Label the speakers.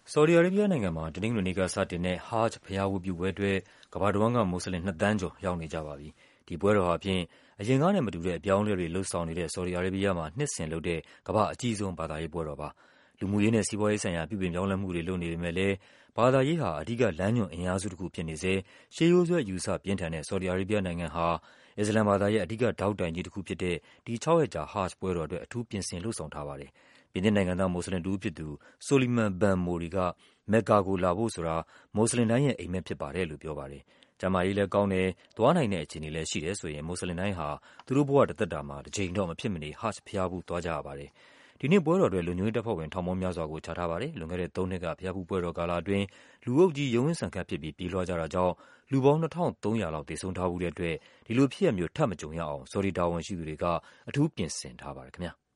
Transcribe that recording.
Speaker 1: ဆော်ဒီအာရေးဘီးယားနိုင်ငံမှာတနင်္ဂနွေနေ့ကစတင်တဲ့ Hajj ဘုရားဝတ်ပြုပွဲအတွက်ကမ္ဘာတဝန်းကမွတ်ဆလင် 2 သန်းကျော်ရောက်နေကြပါပြီ။ ဒီပွဲတော်ဟာဖြင့် အရင်ကနဲ့မတူတဲ့အပြောင်းအလဲတွေလုပ်ဆောင်နေတဲ့ ဆော်ဒီအာရေးဘီးယားမှာနှစ်စဉ်လုပ်တဲ့ ကမ္ဘာ့အကြီးဆုံးဘာသာရေးပွဲတော်ပါ။ လူမှုရေးနဲ့စီးပွားရေးဆိုင်ရာပြုပြင်ပြောင်းလဲမှုတွေလုပ်နေပေမဲ့လည်း ဘာသာရေးဟာ အဓိကလမ်းညွှန်အင်အားစုတခုဖြစ်နေဆဲ ရှေးရိုးစွဲအယူအဆပြင်းထန်တဲ့ ဆော်ဒီအာရေးဘီးယားနိုင်ငံဟာ အစ္စလာမ်ဘာသာရဲ့ အဓိကဒေါက်တိုင်ကြီးတခုဖြစ်တဲ့ ဒီ 6 ရက်ကြာ Hajj ပွဲတော်အတွက် အထူးပြင်ဆင်လုပ်ဆောင်ထားပါတယ်။ ပြင်သစ်နိုင်ငံသား မွတ်ဆလင်တဦးဖြစ်သူ Soliman Ben Moury က မက္ကာကိုလာဖို့ဆိုတာ မွတ်ဆလင်တိုင်းရဲ့အိပ်မက်ဖြစ်ပါတယ်လို့ပြောပါတယ်။ ကျန်းမာရေးလည်းကောင်းတယ်၊ သွားနိုင်တဲ့အခြေအနေလည်းရှိတယ်ဆိုရင် မွတ်ဆလင်တိုင်းဟာ သူတို့ဘဝတသက်တာမှာ တကြိမ်တော့ မဖြစ်မနေ Hajj ဘုရားဖူးသွားကြရပါတယ်။ ဒီနှစ်ပွဲတော်အတွက် လုံခြုံရေးတပ်ဖွဲ့ဝင် ထောင်ပေါင်းများစွာကို ချထားပါတယ်။ လွန်ခဲ့တဲ့ 3 နှစ်က ဘုရားဖူးပွဲတော်ကာလအတွင်း လူအုပ်ကြီး ရုန်းရင်းဆန်ခတ်ဖြစ်ပြီး ပြေးလွှားကြတာကြောင့် လူပေါင်း ၂,၃၀၀ လောက် သေဆုံးထားဖူးတဲ့အတွက် ဒီလိုဖြစ်ရပ်မျိုး ထပ်မကြုံရအောင် ဆော်ဒီတာဝန်ရှိသူတွေက အထူးပြင်ဆင်ထားပါတယ်ခင်ဗျား။